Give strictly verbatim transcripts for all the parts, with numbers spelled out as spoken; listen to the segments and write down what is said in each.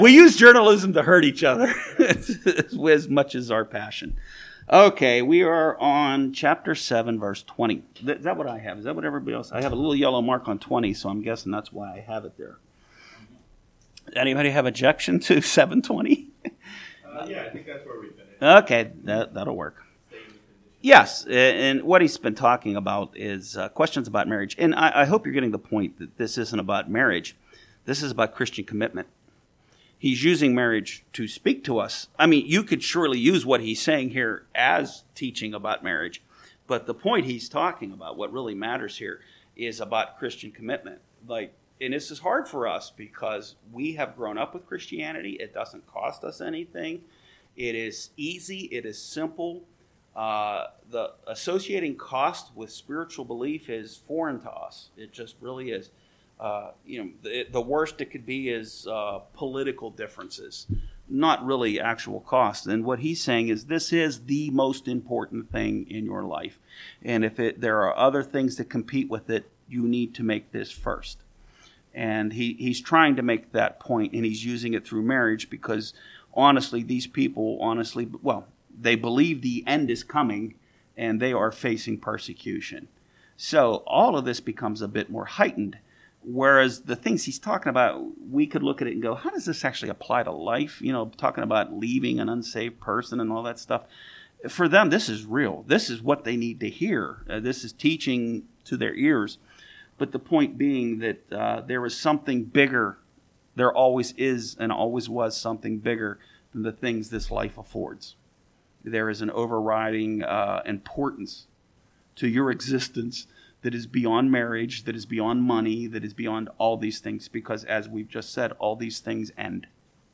We use journalism to hurt each other as much as our passion. Okay, we are on chapter seven, verse twenty. Is that what I have? Is that what everybody else? I have a little yellow mark on twenty, so I'm guessing that's why I have it there. Anybody have objection to seven twenty? Uh, yeah, I think that's where we finished. Okay, that, that'll work. Yes, and what he's been talking about is uh, questions about marriage. And I, I hope you're getting the point that this isn't about marriage. This is about Christian commitment. He's using marriage to speak to us. I mean, you could surely use what he's saying here as teaching about marriage. But the point he's talking about, what really matters here, is about Christian commitment. Like, and this is hard for us because we have grown up with Christianity. It doesn't cost us anything. It is easy. It is simple. Uh, the associating cost with spiritual belief is foreign to us. It just really is. Uh, you know, the, the worst it could be is uh, political differences, not really actual cost. And what he's saying is this is the most important thing in your life. And if it, there are other things that compete with it, you need to make this first. And he, he's trying to make that point, and he's using it through marriage because, honestly, these people, honestly, well, they believe the end is coming, and they are facing persecution. So all of this becomes a bit more heightened. Whereas the things he's talking about, we could look at it and go, how does this actually apply to life? You know, talking about leaving an unsaved person and all that stuff. For them, this is real. This is what they need to hear. Uh, this is teaching to their ears. But the point being that uh, there is something bigger. There always is and always was something bigger than the things this life affords. There is an overriding uh, importance to your existence that is beyond marriage, that is beyond money, that is beyond all these things, because as we've just said, all these things end.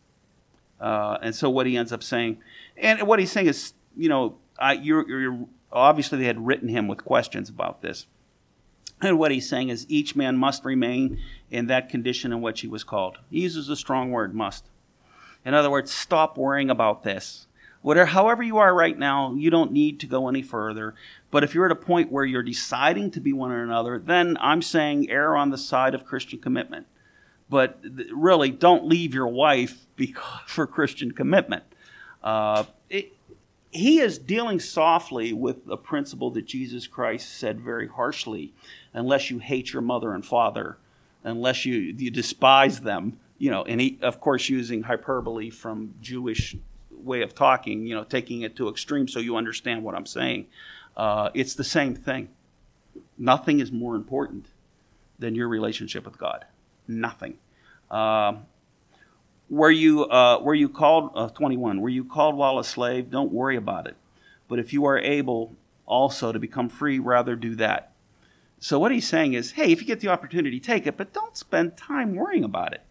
Uh, and so what he ends up saying, and what he's saying is, you know, I, you're, you're obviously they had written him with questions about this. And what he's saying is each man must remain in that condition in which he was called. He uses a strong word, must. In other words, stop worrying about this. Whatever, however you are right now, you don't need to go any further. But if you're at a point where you're deciding to be one or another, then I'm saying err on the side of Christian commitment. But really, don't leave your wife because, for Christian commitment. Uh, it, he is dealing softly with a principle that Jesus Christ said very harshly. Unless you hate your mother and father, unless you, you despise them, you know, and he, of course, using hyperbole from Jewish way of talking, you know, taking it to extreme so you understand what I'm saying. Uh, it's the same thing. Nothing is more important than your relationship with God. Nothing. Um, were you uh, were you called, uh, twenty-one, were you called while a slave? Don't worry about it. But if you are able also to become free, rather do that. So what he's saying is, hey, if you get the opportunity, take it, but don't spend time worrying about it.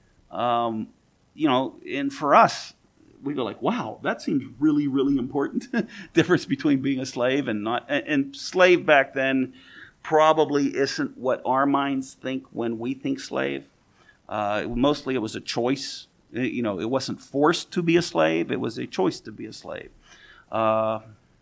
Um, you know, and for us, we go like, wow, that seems really, really important. Difference between being a slave and not. And, and slave back then probably isn't what our minds think when we think slave. Uh, mostly it was a choice. You know, it wasn't forced to be a slave. It was a choice to be a slave. Uh,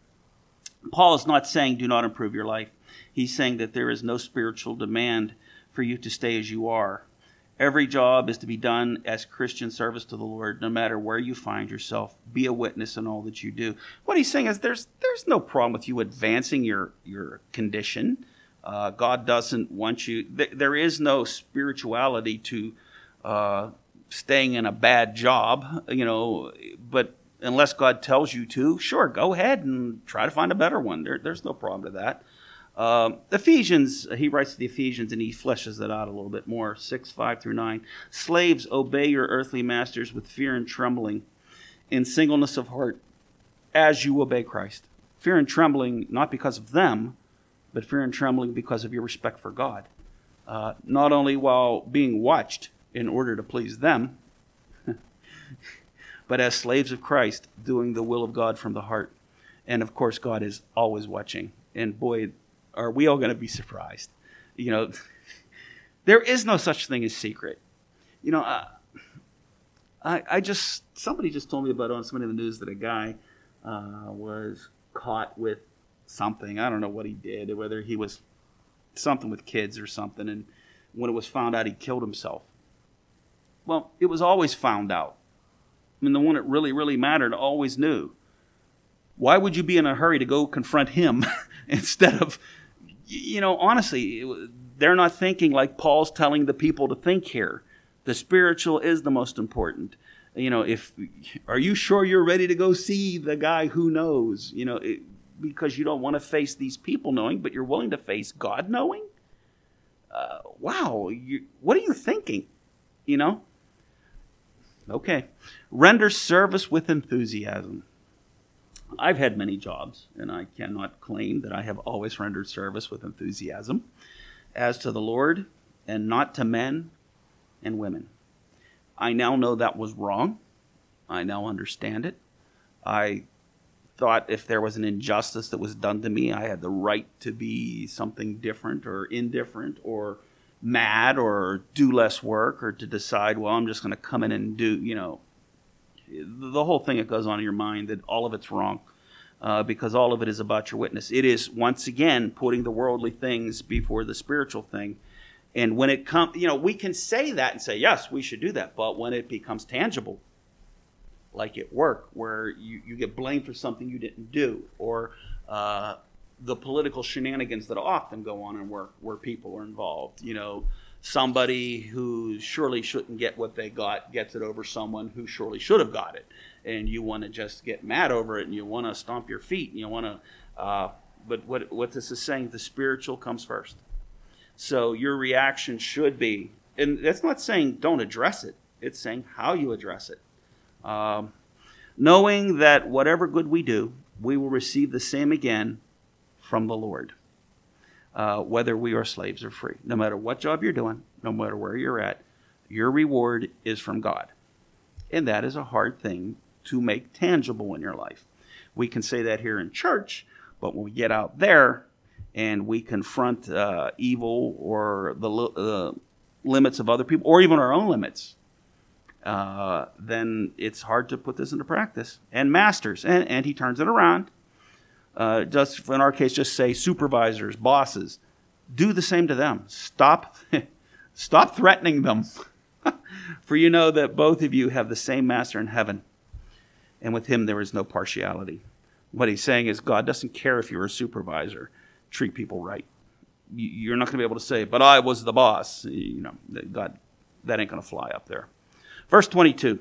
Paul is not saying do not improve your life. He's saying that there is no spiritual demand for you to stay as you are. Every job is to be done as Christian service to the Lord, no matter where you find yourself. Be a witness in all that you do. What he's saying is there's there's no problem with you advancing your, your condition. Uh, God doesn't want you... Th- there is no spirituality to uh, staying in a bad job, you know, but unless God tells you to, sure, go ahead and try to find a better one. There, there's no problem to that. Um, Ephesians, he writes to the Ephesians and he fleshes it out a little bit more, six, five through nine. Slaves, obey your earthly masters with fear and trembling, in singleness of heart, as you obey Christ. Fear and trembling, not because of them, but fear and trembling because of your respect for God. Uh, not only while being watched in order to please them, but as slaves of Christ, doing the will of God from the heart. And of course, God is always watching. And boy, are we all going to be surprised. You know, there is no such thing as secret. You know, uh, I, I just, somebody just told me about on somebody in the news that a guy uh, was caught with something. I don't know what he did, whether he was something with kids or something. And when it was found out, he killed himself. Well, it was always found out. I mean, the one that really, really mattered always knew. Why would you be in a hurry to go confront him instead of, you know, honestly, they're not thinking like Paul's telling the people to think here. The spiritual is the most important. You know, if, are you sure you're ready to go see the guy who knows? You know, it, because you don't want to face these people knowing, but you're willing to face God knowing? Uh, wow, you, what are you thinking? You know? Okay. Render service with enthusiasm. I've had many jobs, and I cannot claim that I have always rendered service with enthusiasm as to the Lord and not to men and women. I now know that was wrong. I now understand it. I thought if there was an injustice that was done to me, I had the right to be something different or indifferent or mad or do less work or to decide, well, I'm just going to come in and do, you know, the whole thing that goes on in your mind, that all of it's wrong uh, because all of it is about your witness. It is, once again, putting the worldly things before the spiritual thing. And when it comes, you know, we can say that and say, yes, we should do that. But when it becomes tangible, like at work, where you, you get blamed for something you didn't do, or uh, the political shenanigans that often go on in work where people are involved, you know, somebody who surely shouldn't get what they got gets it over someone who surely should have got it. And you want to just get mad over it, and you want to stomp your feet, and you want to, uh, but what, what this is saying, the spiritual comes first. So your reaction should be, and that's not saying don't address it. It's saying how you address it. Um, knowing that whatever good we do, we will receive the same again from the Lord. Uh, whether we are slaves or free. No matter what job you're doing, no matter where you're at, your reward is from God. And that is a hard thing to make tangible in your life. We can say that here in church, but when we get out there, and we confront uh, evil or the uh, limits of other people, or even our own limits, uh, then it's hard to put this into practice. And masters, and, and he turns it around. Uh, just in our case, just say supervisors, bosses, do the same to them. Stop, stop threatening them, for you know that both of you have the same master in heaven, and with him there is no partiality. What he's saying is God doesn't care if you're a supervisor. Treat people right. You're not going to be able to say, but I was the boss. You know, God, that ain't going to fly up there. Verse twenty-two.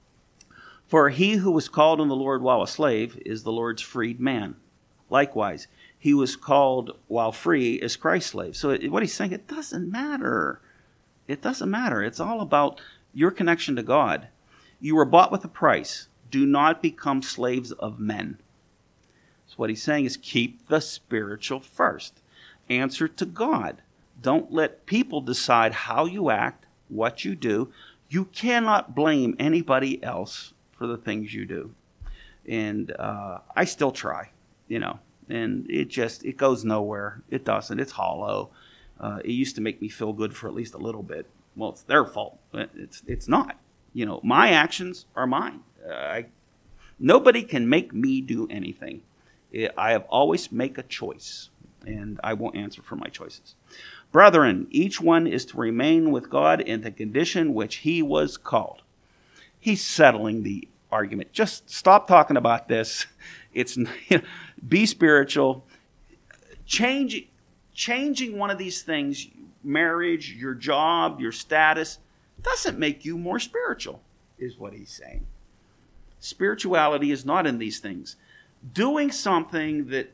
For he who was called on the Lord while a slave is the Lord's freed man. Likewise, he was called while free is Christ's slave. So what he's saying, it doesn't matter. It doesn't matter. It's all about your connection to God. You were bought with a price. Do not become slaves of men. So what he's saying is keep the spiritual first. Answer to God. Don't let people decide how you act, what you do. You cannot blame anybody else for the things you do. And uh, I still try, you know, and it just, it goes nowhere. It doesn't. It's hollow. Uh, it used to make me feel good for at least a little bit. Well, it's their fault. It's it's not. You know, my actions are mine. Uh, I, nobody can make me do anything. I have always make a choice, and I won't answer for my choices. Brethren, each one is to remain with God in the condition which he was called. He's settling the argument. Just stop talking about this. It's you know, be spiritual. Change, changing one of these things, marriage, your job, your status, doesn't make you more spiritual, is what he's saying. Spirituality is not in these things. Doing something that,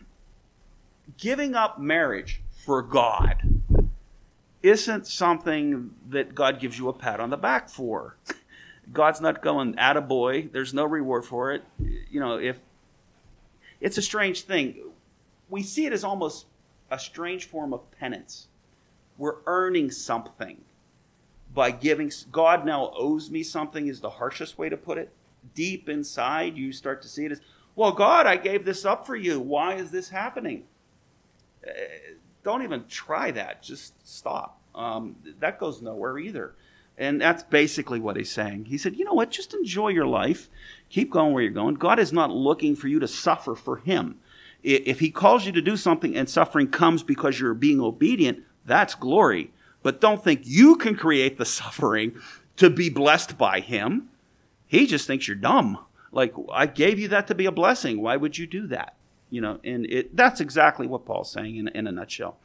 giving up marriage for God, isn't something that God gives you a pat on the back for. God's not going, attaboy, there's no reward for it. You know, if it's a strange thing. We see it as almost a strange form of penance. We're earning something by giving. God now owes me something is the harshest way to put it. Deep inside, you start to see it as, well, God, I gave this up for you. Why is this happening? Uh, don't even try that. Just stop. Um, that goes nowhere either. And that's basically what he's saying. He said, you know what? Just enjoy your life. Keep going where you're going. God is not looking for you to suffer for him. If he calls you to do something and suffering comes because you're being obedient, that's glory. But don't think you can create the suffering. to be blessed by him. He just thinks you're dumb. Like, I gave you that to be a blessing. Why would you do that? You know, and it, that's exactly what Paul's saying in, in a nutshell.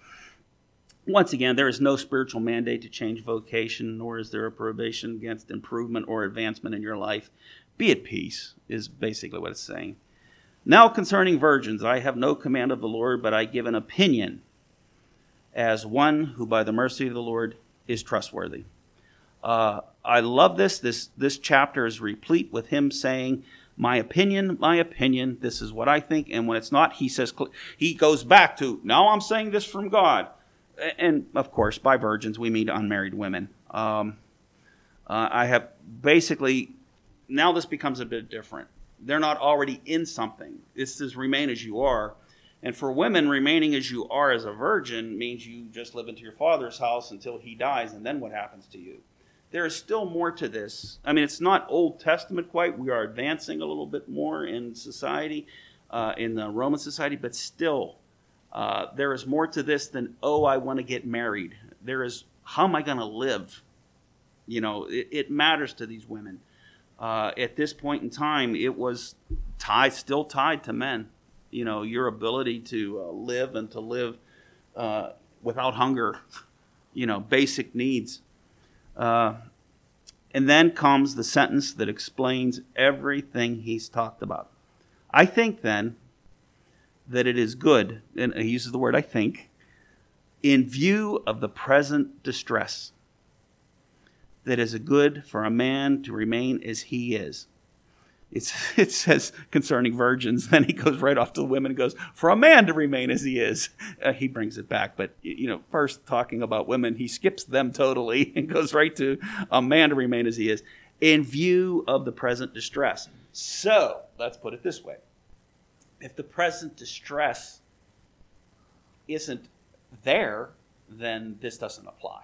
Once again, there is no spiritual mandate to change vocation, nor is there a prohibition against improvement or advancement in your life. Be at peace, is basically what it's saying. Now concerning virgins, I have no command of the Lord, but I give an opinion as one who by the mercy of the Lord is trustworthy. Uh, I love this. This this chapter is replete with him saying, my opinion, my opinion, this is what I think. And when it's not, he says, he goes back to, now I'm saying this from God. And of course, by virgins, we mean unmarried women. Um, uh, I have basically, now this becomes a bit different. They're not already in something. This is remain as you are. And for women, remaining as you are as a virgin means you just live into your father's house until he dies, and then what happens to you? There is still more to this. I mean, it's not Old Testament quite. We are advancing a little bit more in society, uh, in the Roman society, but still, uh, there is more to this than, oh, I want to get married. There is, how am I going to live? You know, it, it matters to these women. Uh, at this point in time, it was tied, still tied to men. You know, your ability to uh, live and to live uh, without hunger, you know, basic needs. Uh, and then comes the sentence that explains everything he's talked about. I think then that it is good, and he uses the word I think, in view of the present distress, that it is good for a man to remain as he is. It's, it says concerning virgins, then he goes right off to the women and goes, for a man to remain as he is. Uh, he brings it back, but, you know, first talking about women, he skips them totally and goes right to a man to remain as he is, in view of the present distress. So, let's put it this way. If the present distress isn't there, then this doesn't apply.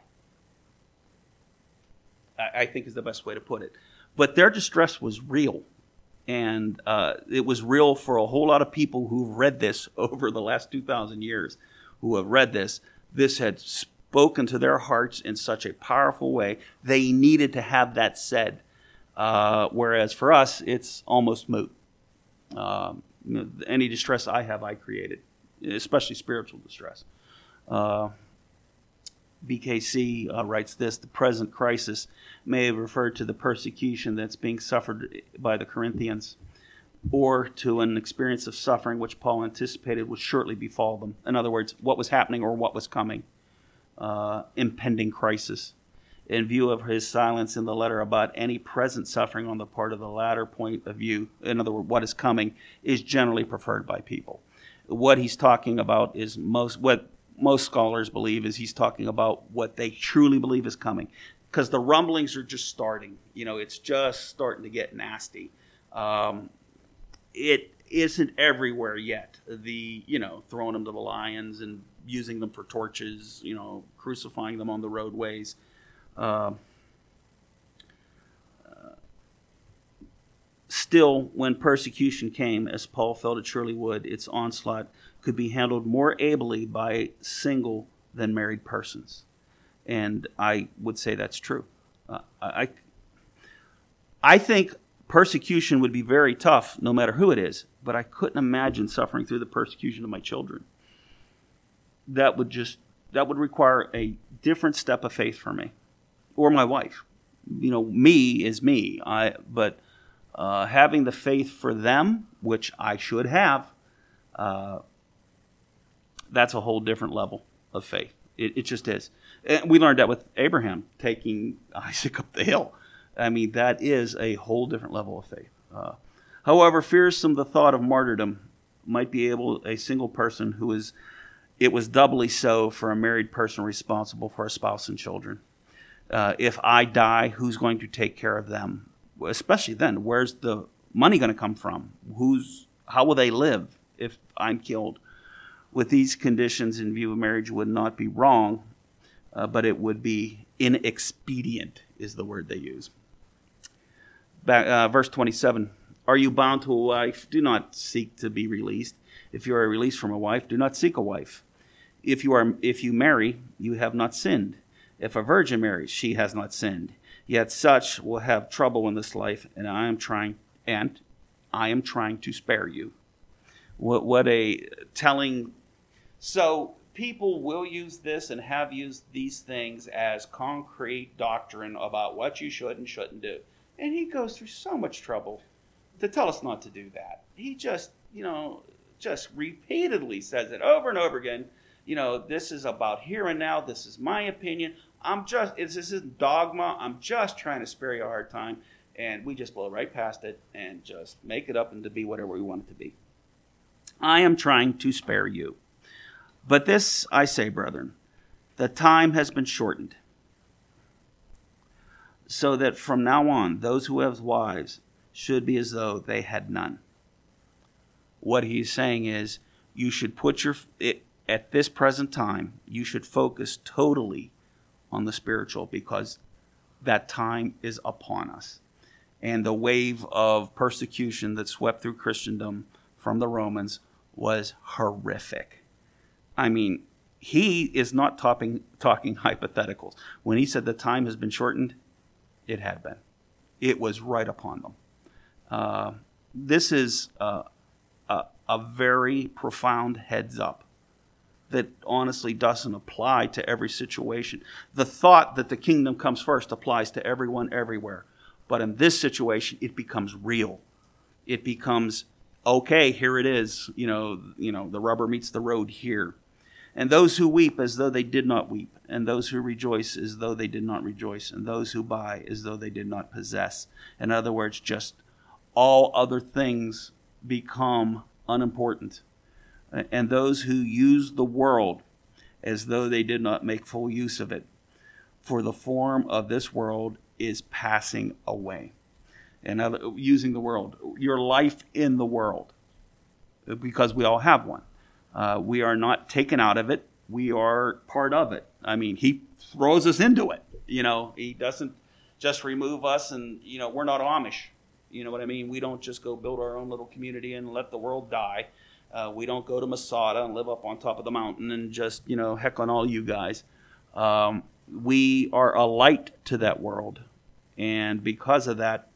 I, I think is the best way to put it. But their distress was real. And uh, it was real for a whole lot of people who've read this over the last two thousand years, who have read this. This had spoken to their hearts in such a powerful way. They needed to have that said. Uh, whereas for us, it's almost moot. Um, you know, any distress I have, I created, especially spiritual distress. Uh, B K C uh, writes this, the present crisis may have referred to the persecution that's being suffered by the Corinthians, or to an experience of suffering which Paul anticipated would shortly befall them. In other words, what was happening or what was coming, uh, impending crisis. In view of his silence in the letter about any present suffering on the part of the latter point of view, in other words, what is coming, is generally preferred by people. What he's talking about is most what most scholars believe is he's talking about what they truly believe is coming, because the rumblings are just starting. You know, it's just starting to get nasty. Um, it isn't everywhere yet. The, you know, throwing them to the lions and using them for torches, you know, crucifying them on the roadways. Uh, uh, still, when persecution came, as Paul felt it surely would, its onslaught could be handled more ably by single than married persons. And I would say that's true. Uh, I, I think persecution would be very tough no matter who it is, but I couldn't imagine suffering through the persecution of my children. That would just, that would require a different step of faith for me, or my wife. You know, me is me, I, but uh, having the faith for them, which I should have, uh, that's a whole different level of faith. It, it just is. And we learned that with Abraham taking Isaac up the hill. I mean, that is a whole different level of faith. Uh, however, fearsome the thought of martyrdom might be able, a single person who is, it was doubly so for a married person responsible for a spouse and children. Uh, if I die, who's going to take care of them? Especially then, where's the money going to come from? Who's, how will they live if I'm killed? With these conditions in view of marriage would not be wrong, uh, but it would be inexpedient, is the word they use. Back, uh, verse twenty-seven, are you bound to a wife? Do not seek to be released. If you are released from a wife, do not seek a wife. If you are, if you marry, you have not sinned. If a virgin marries, she has not sinned. Yet such will have trouble in this life, and I am trying, and I am trying to spare you. What, what a telling. So people will use this and have used these things as concrete doctrine about what you should and shouldn't do. And he goes through so much trouble to tell us not to do that. He just, you know, just repeatedly says it over and over again. You know, this is about here and now. This is my opinion. I'm just, this isn't dogma. I'm just trying to spare you a hard time. And we just blow right past it and just make it up and to be whatever we want it to be. I am trying to spare you. But this I say, brethren, the time has been shortened, so that from now on, those who have wives should be as though they had none. What he's saying is, you should put your, it, at this present time, you should focus totally on the spiritual, because that time is upon us. And the wave of persecution that swept through Christendom from the Romans was horrific. I mean, he is not talking, talking hypotheticals. When he said the time has been shortened, it had been. It was right upon them. Uh, this is uh, a, a very profound heads up that honestly doesn't apply to every situation. The thought that the kingdom comes first applies to everyone everywhere. But in this situation, it becomes real. It becomes, okay, here it is. You know, you know, the rubber meets the road here. And those who weep as though they did not weep, and those who rejoice as though they did not rejoice, and those who buy as though they did not possess. In other words, just all other things become unimportant. And those who use the world as though they did not make full use of it. For the form of this world is passing away. And other, using the world, your life in the world, because we all have one. Uh, we are not taken out of it. We are part of it. I mean, he throws us into it. You know, he doesn't just remove us and, you know, we're not Amish. You know what I mean? We don't just go build our own little community and let the world die. Uh, we don't go to Masada and live up on top of the mountain and just, you know, heck on all you guys. Um, we are a light to that world. And because of that,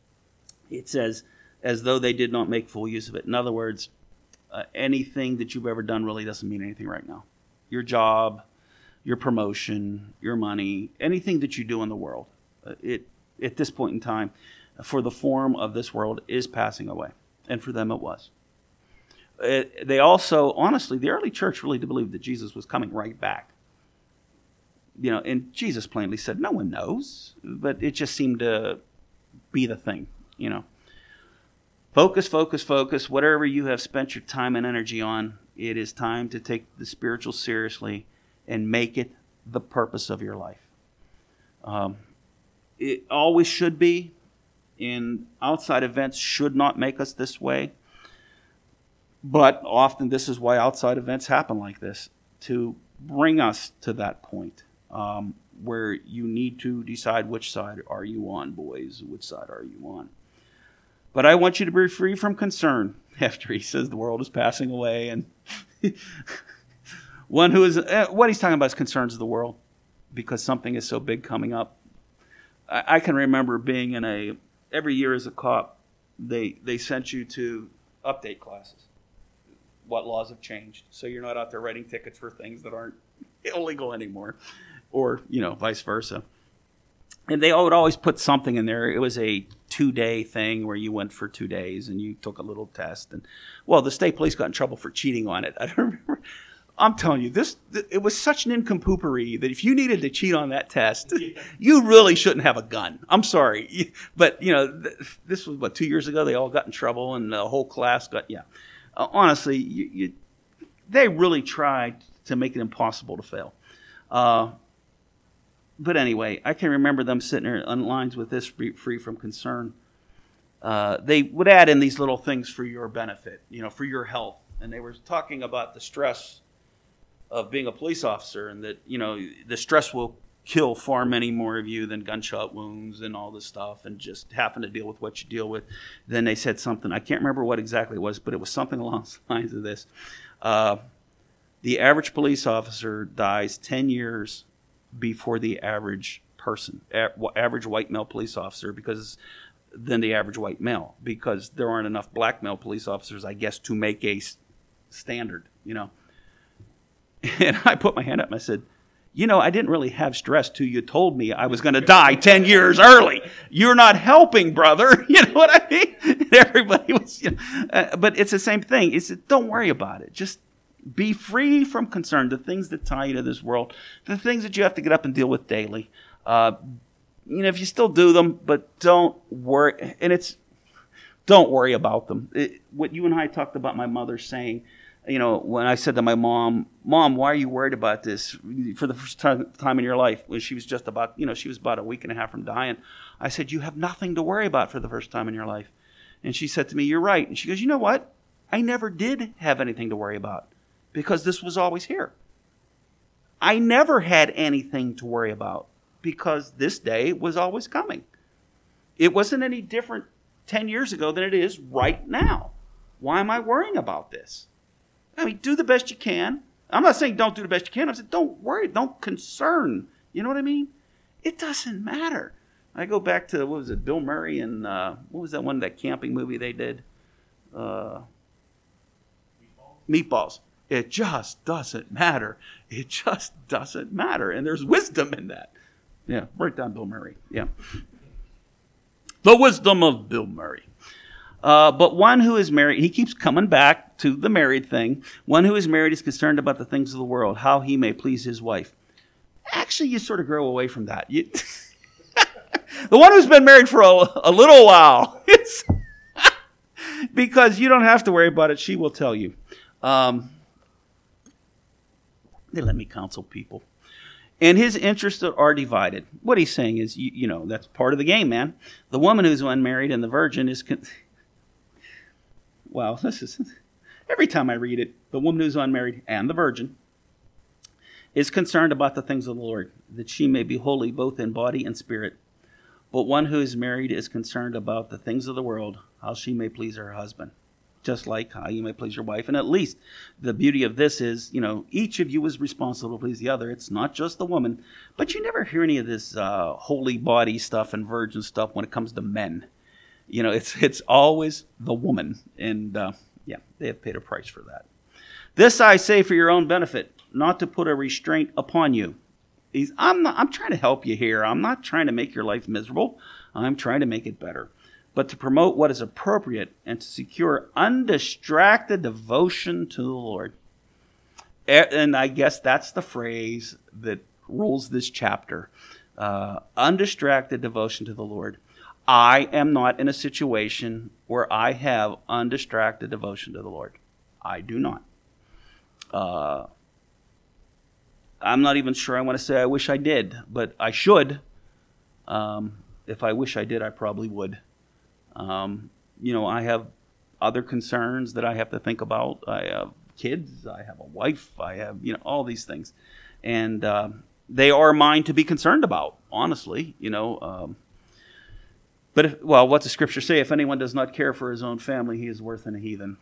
it says, as though they did not make full use of it. In other words, Uh, anything that you've ever done really doesn't mean anything right now. Your job, your promotion, your money, anything that you do in the world, uh, it at this point in time, for the form of this world is passing away. And for them it was. It, they also, honestly, the early church really did believe that Jesus was coming right back. You know, and Jesus plainly said, no one knows, but it just seemed to be the thing, you know. Focus, focus, focus. Whatever you have spent your time and energy on, it is time to take the spiritual seriously and make it the purpose of your life. Um, it always should be, and outside events should not make us this way. But often this is why outside events happen like this, to bring us to that point um, where you need to decide which side are you on, boys, which side are you on. But I want you to be free from concern, after he says the world is passing away. And one who is, uh, what he's talking about is concerns of the world, because something is so big coming up. I, I can remember being in a, every year as a cop, they, they sent you to update classes. What laws have changed. So you're not out there writing tickets for things that aren't illegal anymore. Or, you know, vice versa. And they would always put something in there. It was a two-day thing where you went for two days and you took a little test. And well, the state police got in trouble for cheating on it. I don't remember. I'm telling you, this it was such an nincompooperi that if you needed to cheat on that test, you really shouldn't have a gun. I'm sorry. But, you know, this was, what, two years ago? They all got in trouble and the whole class got, yeah. Uh, honestly, you, you, they really tried to make it impossible to fail. Uh But anyway, I can remember them sitting there on lines with this, free from concern. Uh, they would add in these little things for your benefit, you know, for your health. And they were talking about the stress of being a police officer and that, you know, the stress will kill far many more of you than gunshot wounds and all this stuff and just having to deal with what you deal with. Then they said something, I can't remember what exactly it was, but it was something along the lines of this. Uh, the average police officer dies ten years before the average person, a- average white male police officer, because than the average white male, because there aren't enough black male police officers, I guess, to make a s- standard, you know. And I put my hand up and I said, you know, I didn't really have stress till you told me I was going to die ten years early. You're not helping, brother. You know what I mean? And everybody was, you know, uh, but it's the same thing. It's don't worry about it. Just be free from concern. The things that tie you to this world, the things that you have to get up and deal with daily. Uh, you know, if you still do them, but don't worry. And it's don't worry about them. It, what you and I talked about, my mother saying, you know, when I said to my mom, Mom, why are you worried about this for the first time, time in your life? When she was just about, you know, she was about a week and a half from dying. I said, you have nothing to worry about for the first time in your life. And she said to me, you're right. And she goes, you know what? I never did have anything to worry about because this was always here. I never had anything to worry about because this day was always coming. It wasn't any different ten years ago than it is right now. Why am I worrying about this? I mean, do the best you can. I'm not saying don't do the best you can. I'm saying don't worry, don't concern. You know what I mean? It doesn't matter. I go back to, what was it, Bill Murray and, uh, what was that one, that camping movie they did? Uh, Meatballs. Meatballs. It just doesn't matter. It just doesn't matter. And there's wisdom in that. Yeah, write down Bill Murray. Yeah. The wisdom of Bill Murray. Uh, but one who is married, he keeps coming back to the married thing. One who is married is concerned about the things of the world, how he may please his wife. Actually, you sort of grow away from that. You, the one who's been married for a, a little while, because you don't have to worry about it. She will tell you. Um, they let me counsel people. And his interests are divided. What he's saying is, you, you know, that's part of the game, man. The woman who's unmarried and the virgin is... Con- Well, this is, every time I read it, the woman who's unmarried and the virgin is concerned about the things of the Lord, that she may be holy both in body and spirit. But one who is married is concerned about the things of the world, how she may please her husband, just like how you may please your wife. And at least the beauty of this is, you know, each of you is responsible to please the other. It's not just the woman. But you never hear any of this uh, holy body stuff and virgin stuff when it comes to men. You know, it's it's always the woman. And, uh, yeah, they have paid a price for that. This I say for your own benefit, not to put a restraint upon you. He's, I'm, not, I'm trying to help you here. I'm not trying to make your life miserable. I'm trying to make it better. But to promote what is appropriate and to secure undistracted devotion to the Lord. And I guess that's the phrase that rules this chapter. Uh, undistracted devotion to the Lord. I am not in a situation where I have undistracted devotion to the Lord. I do not. Uh, I'm not even sure I want to say I wish I did, but I should. Um, if I wish I did, I probably would. Um, you know, I have other concerns that I have to think about. I have kids. I have a wife. I have, you know, all these things. And uh, they are mine to be concerned about, honestly, you know. Um, But, if, well, what's the scripture say? If anyone does not care for his own family, he is worse than a heathen.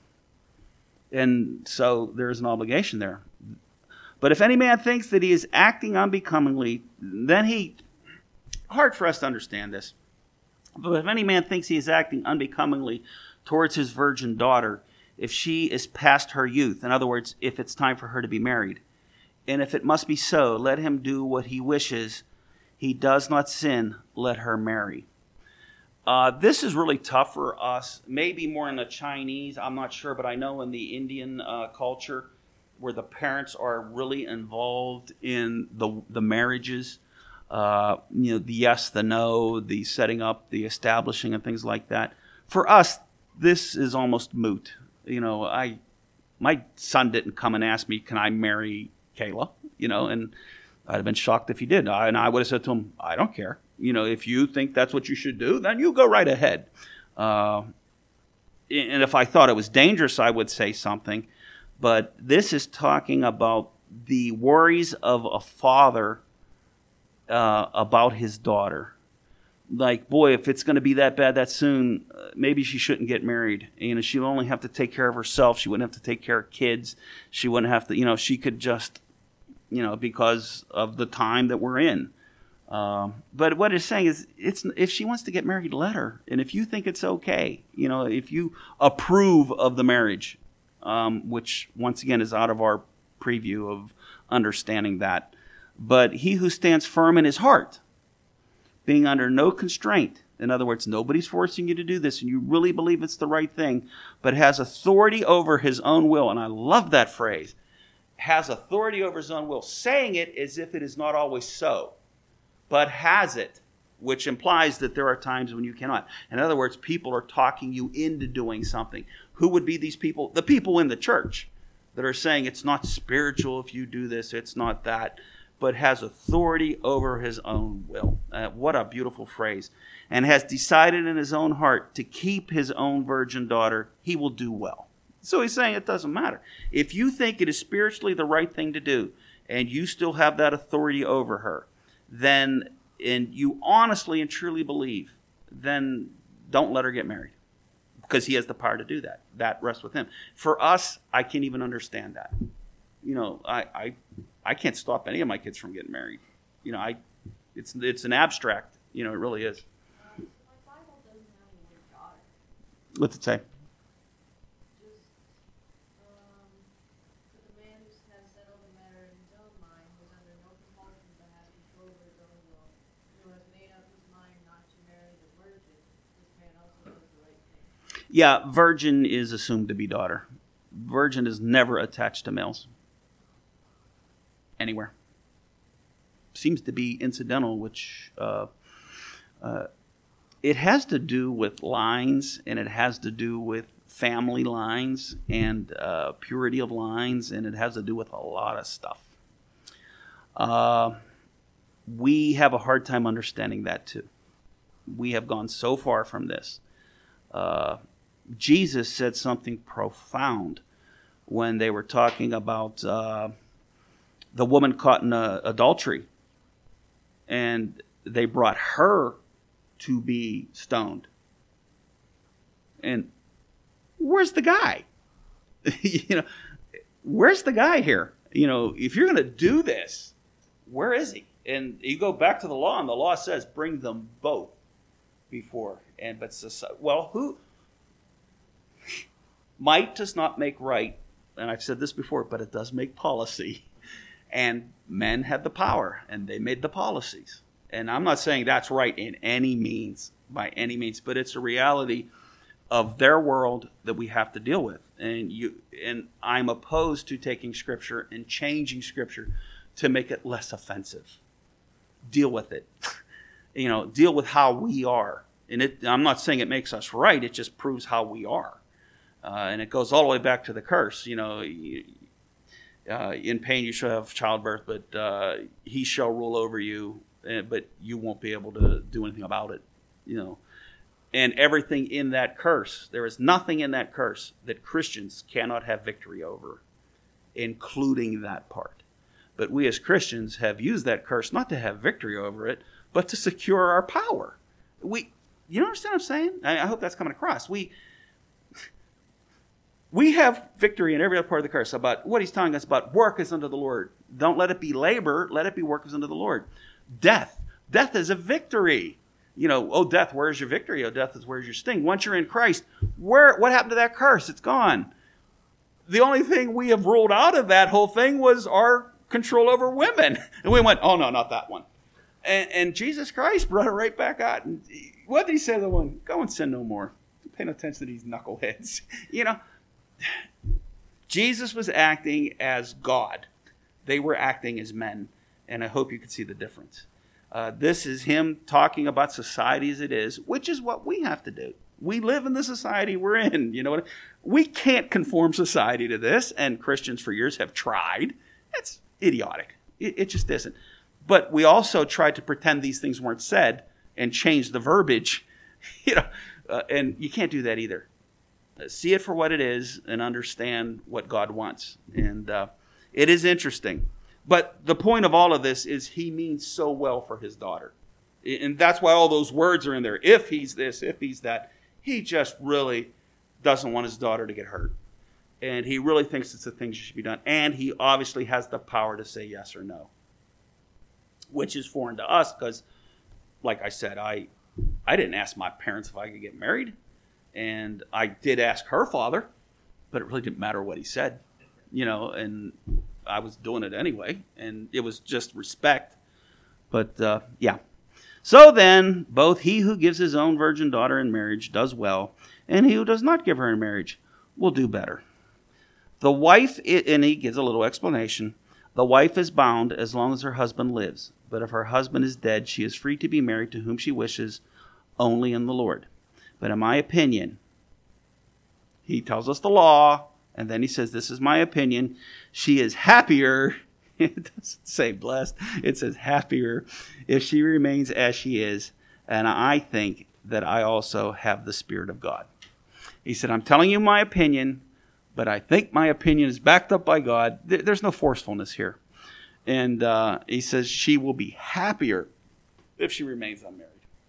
And so there is an obligation there. But if any man thinks that he is acting unbecomingly, then he, hard for us to understand this, but if any man thinks he is acting unbecomingly towards his virgin daughter, if she is past her youth, in other words, if it's time for her to be married, and if it must be so, let him do what he wishes. He does not sin, let her marry. Uh, this is really tough for us, maybe more in the Chinese, I'm not sure, but I know in the Indian uh, culture where the parents are really involved in the the marriages, uh, you know, the yes, the no, the setting up, the establishing and things like that. For us, this is almost moot. You know, I my son didn't come and ask me, can I marry Kayla? You know, and I'd have been shocked if he did. I, and I would have said to him, I don't care. You know, if you think that's what you should do, then you go right ahead. Uh, and if I thought it was dangerous, I would say something. But this is talking about the worries of a father uh, about his daughter. Like, boy, if it's going to be that bad that soon, uh, maybe she shouldn't get married. You know, she'll only have to take care of herself. She wouldn't have to take care of kids. She wouldn't have to, you know, she could just, you know, because of the time that we're in. Um, but what it's saying is, it's if she wants to get married, let her. And if you think it's okay, you know, if you approve of the marriage, um, which once again is out of our preview of understanding that. But he who stands firm in his heart, being under no constraint, in other words, nobody's forcing you to do this, and you really believe it's the right thing, but has authority over his own will. And I love that phrase. Has authority over his own will, saying it as if it is not always so, but has it, which implies that there are times when you cannot. In other words, people are talking you into doing something. Who would be these people? The people in the church that are saying it's not spiritual if you do this, it's not that, but has authority over his own will. Uh, what a beautiful phrase. And has decided in his own heart to keep his own virgin daughter, he will do well. So he's saying it doesn't matter. If you think it is spiritually the right thing to do, and you still have that authority over her, then, and you honestly and truly believe, then don't let her get married. Because he has the power to do that. That rests with him. For us, I can't even understand that. You know, I, I I can't stop any of my kids from getting married. You know, I it's it's an abstract. You know, it really is. Um, so my Bible doesn't have the word daughter. What's it say? Just um, for the man who has settled the matter in his own mind, who is under no compulsion to have control over his own will, who has made up his mind not to marry the virgin, this man also does the right thing. Yeah, virgin is assumed to be daughter. Virgin is never attached to males. Anywhere. Seems to be incidental, which uh, uh, it has to do with lines, and it has to do with family lines and uh, purity of lines, and it has to do with a lot of stuff. Uh, we have a hard time understanding that too. We have gone so far from this. Uh, Jesus said something profound when they were talking about uh, the woman caught in uh, adultery, and they brought her to be stoned. And where's the guy? you know, where's the guy here? You know, if you're going to do this, where is he? And you go back to the law, and the law says, bring them both before. And but well, who? Might does not make right, and I've said this before, but it does make policy. And men had the power, and they made the policies. And I'm not saying that's right in any means, by any means, but it's a reality of their world that we have to deal with. And you, and I'm opposed to taking Scripture and changing Scripture to make it less offensive. Deal with it. You know, deal with how we are. And it, I'm not saying it makes us right. It just proves how we are. Uh, and it goes all the way back to the curse. You know, uh, in pain you shall have childbirth, but uh, he shall rule over you, uh, but you won't be able to do anything about it. You know, and everything in that curse, there is nothing in that curse that Christians cannot have victory over, including that part. But we as Christians have used that curse not to have victory over it, but to secure our power. We, you understand what I'm saying? I, I hope that's coming across. We we have victory in every other part of the curse about what he's telling us about work is unto the Lord. Don't let it be labor, let it be work is unto the Lord. Death. Death is a victory. You know, oh, death, where's your victory? Oh, death is where's your sting? Once you're in Christ, where what happened to that curse? It's gone. The only thing we have ruled out of that whole thing was our control over women. And we went, oh, no, not that one. And, and Jesus Christ brought it right back out. And what did he say to the one? Go and sin no more. Pay no attention to these knuckleheads. You know, Jesus was acting as God. They were acting as men. And I hope you can see the difference. Uh, this is him talking about society as it is, which is what we have to do. We live in the society we're in. You know what? We can't conform society to this, and Christians for years have tried. It's idiotic. It, it just isn't. But we also tried to pretend these things weren't said and change the verbiage. You know, uh, and you can't do that either. Uh, see it for what it is and understand what God wants. And uh, it is interesting. But the point of all of this is he means so well for his daughter. And that's why all those words are in there. If he's this, if he's that. He just really doesn't want his daughter to get hurt. And he really thinks it's the thing that should be done. And he obviously has the power to say yes or no. which is foreign to us because, like I said, I I didn't ask my parents if I could get married, and I did ask her father, but it really didn't matter what he said, you know, and I was doing it anyway, and it was just respect. But uh, yeah. So then, both he who gives his own virgin daughter in marriage does well, and he who does not give her in marriage will do better. The wife, and he gives a little explanation, the wife is bound as long as her husband lives, but if her husband is dead, she is free to be married to whom she wishes, only in the Lord. But in my opinion, he tells us the law, and then he says, this is my opinion, she is happier, it doesn't say blessed, it says happier, if she remains as she is, and I think that I also have the Spirit of God. He said, I'm telling you my opinion, but I think my opinion is backed up by God. There's no forcefulness here. And uh, he says she will be happier if she remains unmarried.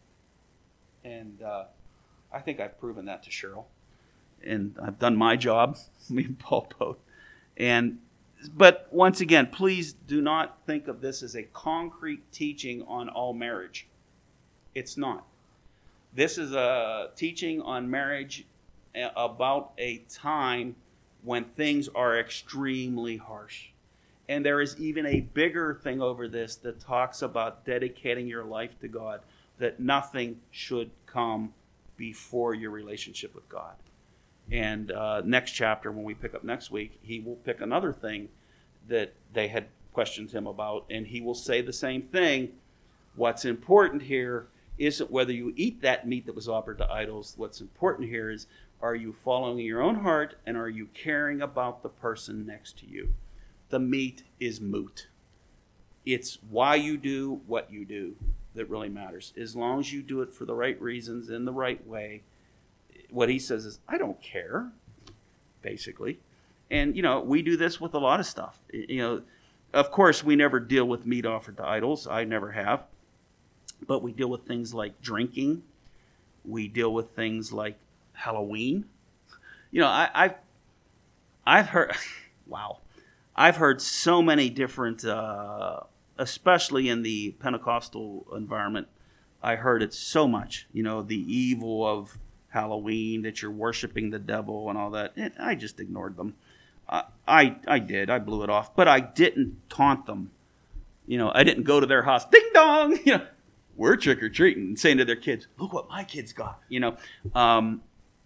And uh, I think I've proven that to Cheryl. And I've done my job, me and Paul both. And, but once again, please do not think of this as a concrete teaching on all marriage. It's not. This is a teaching on marriage about a time when things are extremely harsh. And there is even a bigger thing over this that talks about dedicating your life to God, that nothing should come before your relationship with God. And uh, next chapter, when we pick up next week, he will pick another thing that they had questioned him about, and he will say the same thing. What's important here isn't whether you eat that meat that was offered to idols. What's important here is, are you following your own heart, and are you caring about the person next to you? The meat is moot. It's why you do what you do that really matters. As long as you do it for the right reasons, in the right way, what he says is, I don't care, basically. And, you know, we do this with a lot of stuff. You know, of course, we never deal with meat offered to idols. I never have. But we deal with things like drinking. We deal with things like Halloween. You know, I, I've, I've heard, wow, I've heard so many different, uh, especially in the Pentecostal environment, I heard it so much, you know, the evil of Halloween, that you're worshiping the devil and all that. And I just ignored them. I, I, I did. I blew it off. But I didn't taunt them. You know, I didn't go to their house, ding dong, you know, we're trick-or-treating, and saying to their kids, look what my kids got, you know. Um,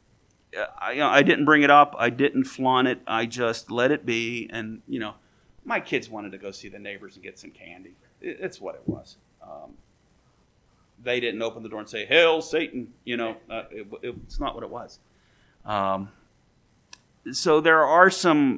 I, you know, I didn't bring it up. I didn't flaunt it. I just let it be. And, you know, my kids wanted to go see the neighbors and get some candy. It, it's what it was. Um, they didn't open the door and say, hail Satan. You know, uh, it, it, it's not what it was. Um, so there are some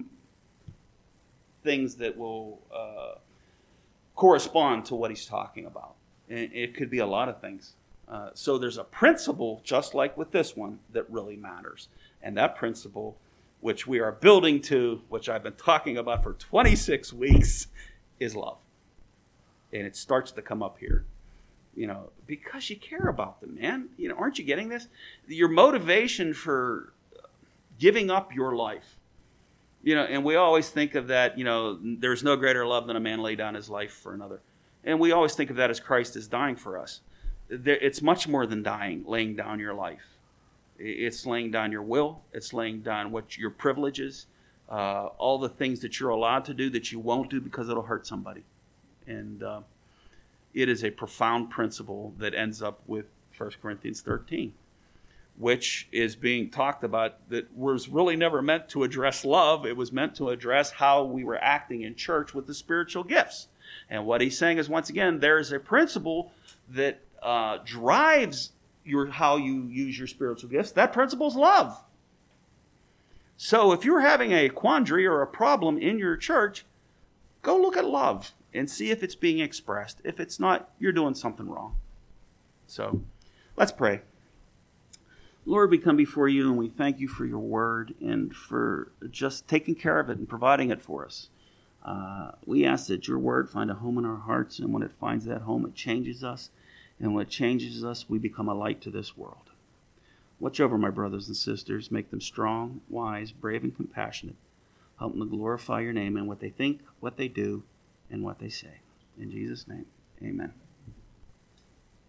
things that will uh, correspond to what he's talking about. And it could be a lot of things. Uh, so there's a principle, just like with this one, that really matters. And that principle, which we are building to, which I've been talking about for twenty-six weeks, is love. And it starts to come up here. You know, because you care about them, man. You know, aren't you getting this? Your motivation for giving up your life. You know, and we always think of that, you know, there's no greater love than a man lay down his life for another. And we always think of that as Christ is dying for us. It's much more than dying, laying down your life. It's laying down your will. It's laying down what your privileges, uh, all the things that you're allowed to do that you won't do because it'll hurt somebody. And uh, it is a profound principle that ends up with First Corinthians thirteen, which is being talked about that was really never meant to address love. It was meant to address how we were acting in church with the spiritual gifts. And what he's saying is, once again, there is a principle that uh, drives your how you use your spiritual gifts. That principle is love. So if you're having a quandary or a problem in your church, go look at love and see if it's being expressed. If it's not, you're doing something wrong. So let's pray. Lord, we come before you and we thank you for your word and for just taking care of it and providing it for us. Uh, we ask that your word find a home in our hearts, and when it finds that home, it changes us. And when it changes us, we become a light to this world. Watch over my brothers and sisters. Make them strong, wise, brave, and compassionate. Help them to glorify your name in what they think, what they do, and what they say. In Jesus' name. Amen.